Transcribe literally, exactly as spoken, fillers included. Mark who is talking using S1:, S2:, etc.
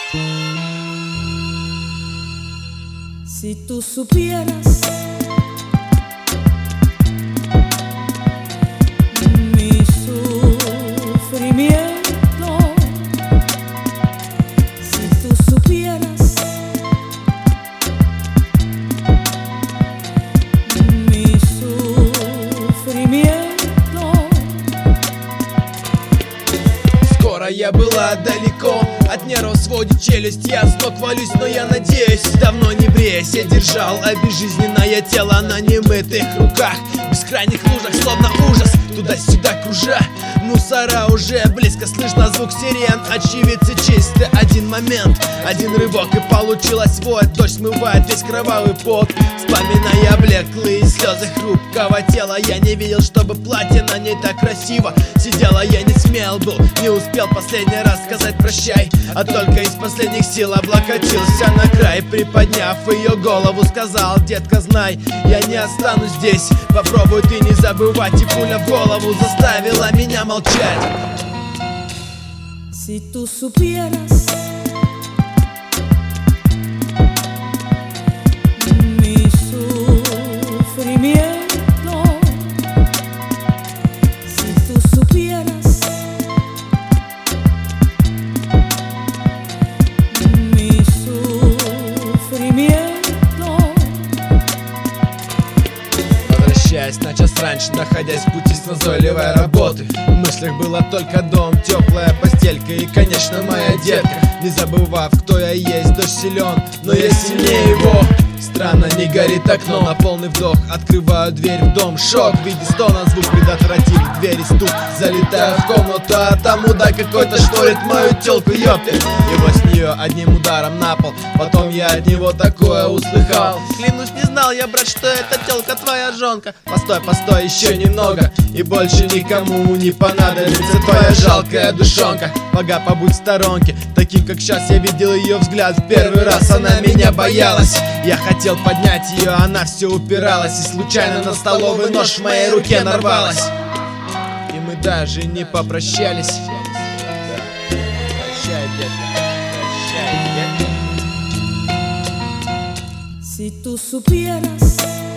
S1: Si tú supieras mi sufrimiento, si tú supieras mi sufrimiento.
S2: Скоро я была далеко от нервов, сводит челюсть, я с ног валюсь, но я надеюсь, давно не бреясь, я держал обезжизненное тело на немытых руках, в бескрайних лужах, словно ужас, туда-сюда кружа. Мусора уже близко, слышно звук сирен, очевидцы чисты. Один момент, один рывок, и получилось вот. Дождь смывает весь кровавый пот, вспоминая блеклые слезы хрупкого тела. Я не видел, чтобы платье на ней так красиво сидела. Я не смел был, не успел последний раз сказать прощай, а только из последних сил облокотился на край, приподняв ее голову, сказал: детка, знай, я не останусь здесь. Попробуй ты не забывать, и пуля в голову заставила меня молчать.
S1: Si tú supieras mi sufrimiento, si tú supieras mi sufrimiento.
S2: Возвращаясь на час раньше, находясь в пути с назойливой работы, в мыслях было только дом, теплая постелька и, конечно, моя детка. Не забывав, кто я есть, дождь силен, но я сильнее его. Странно, не горит окно, на полный вдох открываю дверь в дом. Шок в виде стона, звук предотвратив двери стук. Залетаю в комнату, а там мудак какой-то шторит мою тёлку, ёпты. Его с нее одним ударом на пол, потом я от него такое услыхал. Клянусь, не знал я, брат, что эта тёлка твоя жонка. Постой, постой, еще немного, и больше никому не понадобится твоя жалкая душонка. Пога, побудь в сторонке, таким как сейчас я видел ее взгляд в первый раз. Она меня боялась, я хотел поднять ее, она все упиралась, и случайно на столовый нож в моей руке нарвалась. И мы даже не попрощались. Прощай, детка, прощай, детка.
S1: Si tú supieras